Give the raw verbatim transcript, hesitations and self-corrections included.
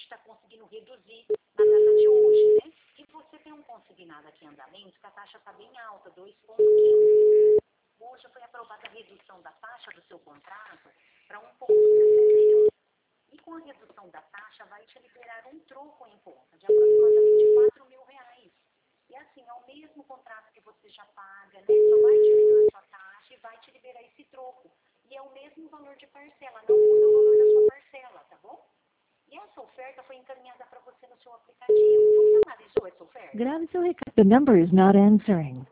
está conseguindo reduzir na data de hoje, né? E você tem um consignado aqui em andamento que a taxa está bem alta, dois vírgula quinze. Hoje foi aprovada a redução da taxa do seu contrato para um vírgula sessenta e um. E com a redução da taxa vai te liberar um troco em conta de aproximadamente quatro mil reais. E assim, é o mesmo contrato que você já paga, né? Só vai diminuir a sua taxa e vai te liberar esse troco. E é o mesmo valor de parcela, não muda o valor da sua parcela, tá bom? E essa oferta foi encaminhada para você no seu aplicativo. Você analisou essa oferta? Grave seu recado. The number is not answering.